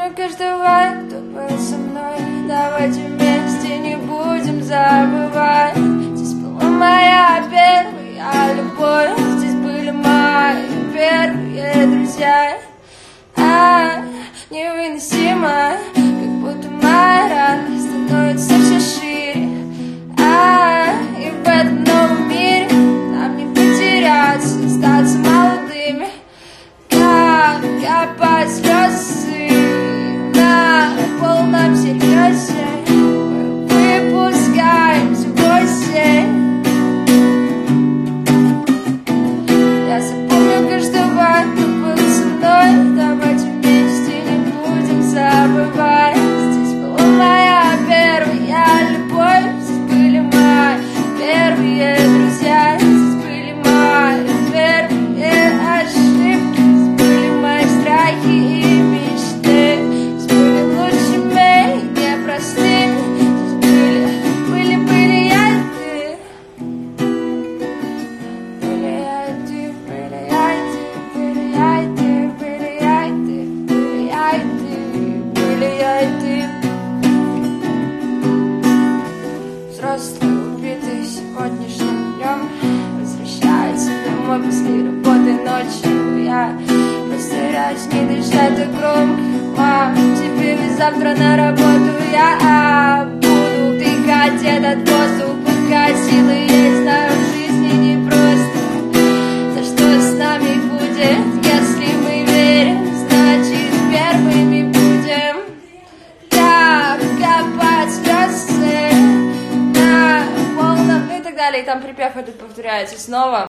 запомню каждого, кто был со мной. Давайте вместе не будем забывать. Здесь была моя первая любовь, здесь были мои первые друзья. Невыносимо, как будто моя радость становится все шире. И в этом новом мире нам не потеряться, остаться молодыми, как капать слезы на полном серьезе. Мы выпускаемся в осень. Я запомню каждого, кто был со мной. Давайте вместе не будем забывать. Здесь была моя первая любовь, здесь были мои первые друзья, здесь были мои первые ошибки, здесь были мои страхи и мечты, здесь были лучшими и непростыми, здесь были я и ты. Были я и ты, были я и ты, были я и ты, были я и ты, были я и ты, были я и ты. Взрослый, убитый сегодняшним днем, возвращается домой после работы ночью. Я постараюсь не дышать так громко. Мам, теперь и завтра на работу я буду вдыхать этот воздух, пока силы есть. Знаю, в жизни непросто. За что с нами будет, если мы верим, значит первыми будем. Так копать слезы на полном и так далее. И там припев этот повторяется снова.